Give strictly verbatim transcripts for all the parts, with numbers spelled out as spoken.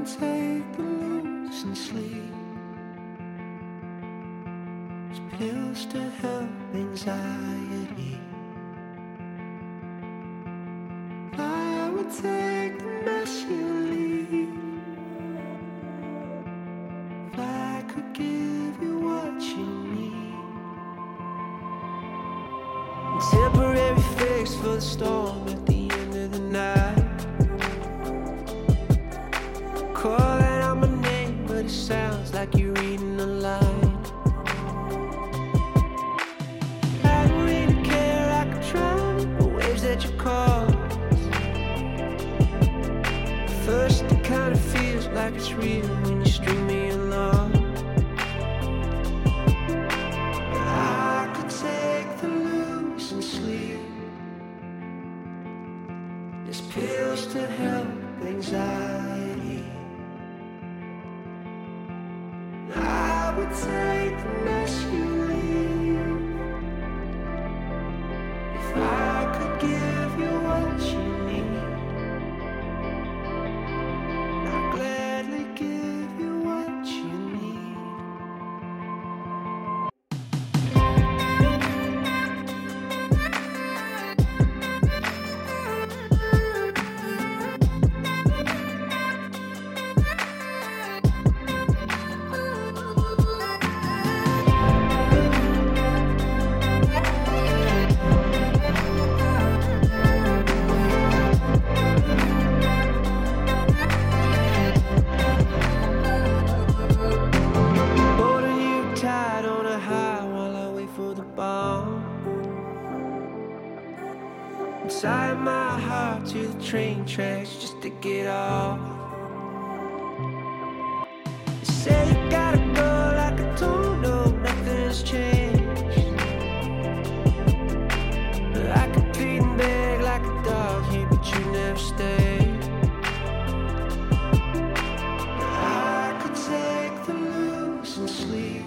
take the loose and sleep. There's pills to help anxiety. I would take the mess you leave if I could give you what you need. Temporary fix for the storm at the end of the night. Calling out my name, but it sounds like you're reading a line. I don't really care, I could drown the waves that you cause. First it kind of feels like it's real when you string me along. I could take the loose and sleep. There's pills to help anxiety. I would take the mess you leave if I could give you what you need. I'd gladly give you what you need. Holding you tight on a high while I wait for the bomb. Inside my heart to the train tracks just to get off. You say you gotta go like I don't know nothing's changed. But I could plead and beg like a dog here, but you never stay. I could take the loose and sleep.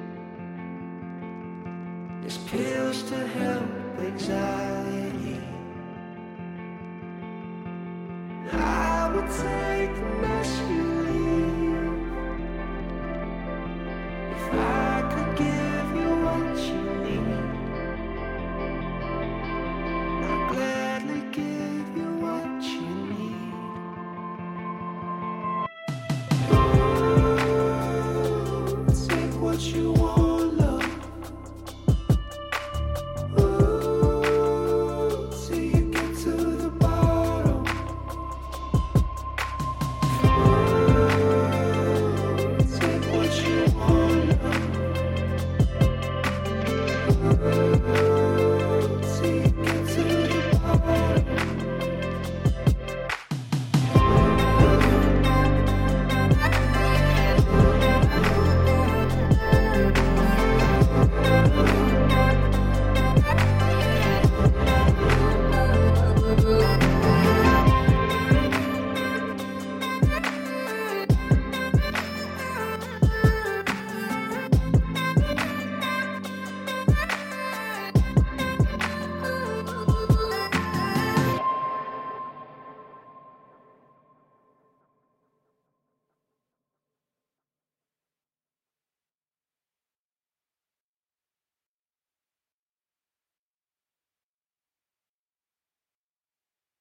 There's pills to help anxiety. I would take the mess you